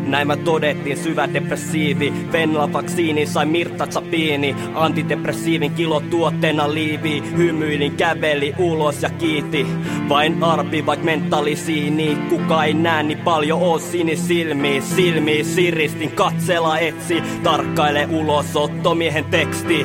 Näin mä todettiin, syvä depressiivi. Venla-vaksiini sai mirtazapini. Antidepressiivin kilotuotteena liivi. Hymyilin, käveli ulos ja kiiti. Vain arpi, vaik mentaalisiini. Kuka ei näe niin paljon oo sinisilmiä. Silmiä siristin, katsella etsi. Tarkkaile ulosottomiehen teksti.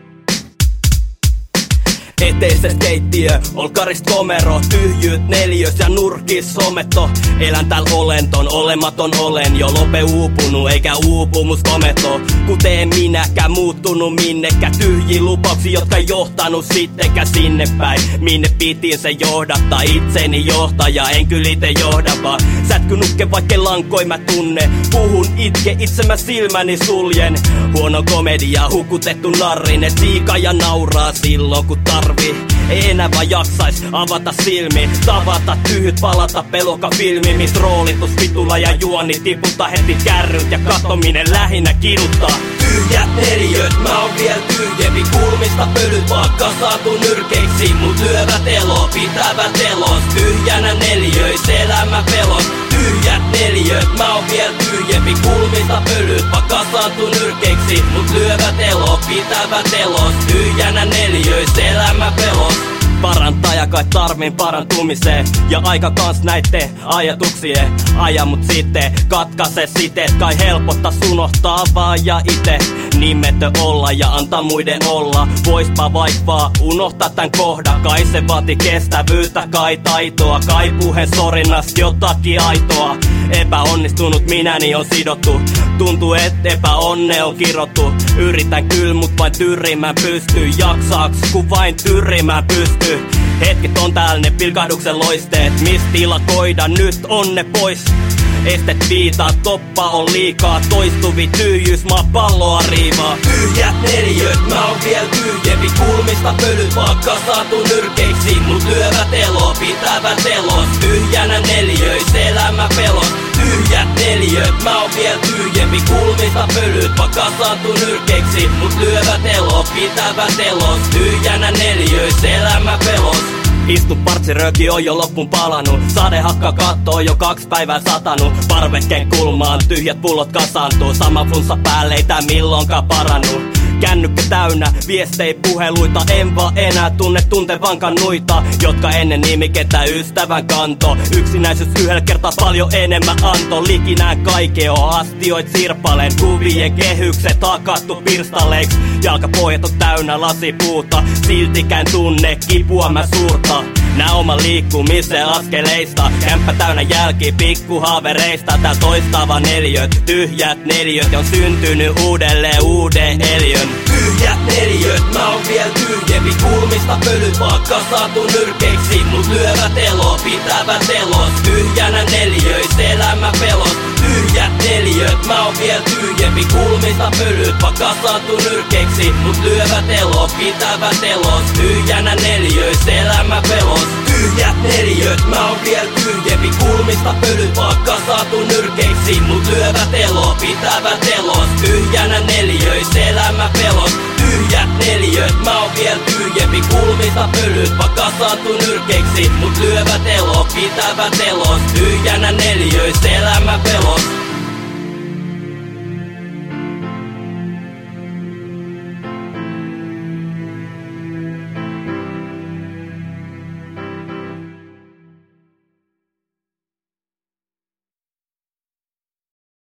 Eteises keittiö, olkarist komero, tyhjyt neliös ja nurkis sometto. Elän tääl olenton, olematon olen jo lope uupunut, eikä uupumus kometo. Kuten minäkään muuttunut minnekään, tyhjiä lupauksia, jotka johtanut sittenkään sinne päin. Minne pitiin se johdattaa, itseni johtaja, en kyllä ite johda vaan. Sätkynukke vaikke lankoi mä tunne, puhun itke, itse mä silmäni suljen. Huono komedia, hukutettu narrine, siika ja nauraa silloin kun tarvii. Ei enää vaan jaksais avata silmi, tavata tyhjyt, palata peloka filmi, mis roolitus vitulla ja juoni tiputtaa heti kärryt ja katsominen lähinnä kiduttaa. Tyhjät neliöt, mä oon vielä tyhjempi, kulmista pölyt vaan kasaantuu nyrkeiksi, mut lyövät elo, pitävät elos, tyhjänä neliöis elämä pelos. Tyhjät neliöt, mä oon vielä tyhjempi, kulmista pölyt vaan kasaantuu nyrkeiksi, mut lyövät elo, pitävät elos, tyhjänä neliöis elämä pelos. Parantaja kai tarviin parantumiseen, ja aika kans näitte ajatuksien. Aja mut sitten, katkaise siteet, kai helpottas unohtaa vaan ja ite. Nimetö olla ja antaa muiden olla, voispa vaik vaan unohtaa tän kohdan. Kai se vaati kestävyyttä, kai taitoa, kai puheen sorinnast jotakin aitoa. Epäonnistunut minäni on sidottu, tuntuu et epäonne on kirottu. Yritän kyl mut vain tyrimään pysty, jaksaaks kun vain tyrimään pysty. Hetket on täällä ne pilkahduksen loisteet, mist tilakoida nyt onne pois. Estet viitaa, toppa on liikaa, toistuvi tyhjyys, maa palloa riivaa. Tyhjät neliöt, mä oon vielä tyhjempi, kulmista pölyt vaan kasaantuu nyrkeiksi, mut lyövät elo, pitävät elos, tyhjänä neliöis elämä pelos. Tyhjät neliöt, mä oon vielä tyhjempi, kulmista pölyt vaan kasaantuu nyrkeiksi, mut lyövät elo, pitävät elos, tyhjänä neliöis elämä pelos. Istu partsirööki on jo loppuun palanut, sadehakka katto on jo 2 päivää satanut. Parvekkeen kulmaan tyhjät pullot kasaantuu, sama flunssa päälle ei tää milloinkaan parannu. Kännykkä täynnä, viestei puheluita, en vaan enää tunne tuntevankaan nuita, jotka ennen nimikettä ystävän kanto. Yksinäisyys yhdellä kertaa paljon enemmän anto, likinään kaikeo, astioit sirpaleen, kuvien kehykset hakattu pirstaleiks. Jalkapohjat on täynnä lasipuuta, siltikään tunne kipua mä suurta. Nää oma liikkumisen askeleista, kämppä täynnä jälki pikkuhaavereista. Tää toistava neliöt, tyhjät neliöt, on syntynyt uudelleen uuden eliön. Tyhjät neliöt, mä oon vielä tyhjempi, kulmista pölyt vaan kasaantuu nyrkeiksi, mut lyövät elo, pitävät elos, tyhjänä neliöis elämä pelos. Tyhjät neliöt, mä oon vielä tyhjempi, kulmista pölyt vaan kasaantuu nyrkeiksi, mut lyövät elo, pitävät elos, tyhjänä neliöis elämä pelos. Tyhjät neliöt, mä oon vielä tyhjempi, kulmista pölyt vaan kasaantuu nyrkeiksi, mut lyövät elo, pitävät elos, tyhjänä neliöis elämä pelos. Tyhjät neliöt, mä oon vielä tyhjempi, kulmista pölyt vaan kasaantuu nyrkeiksi, mut lyövät elo, pitävät elos, tyhjänä neliöis elämä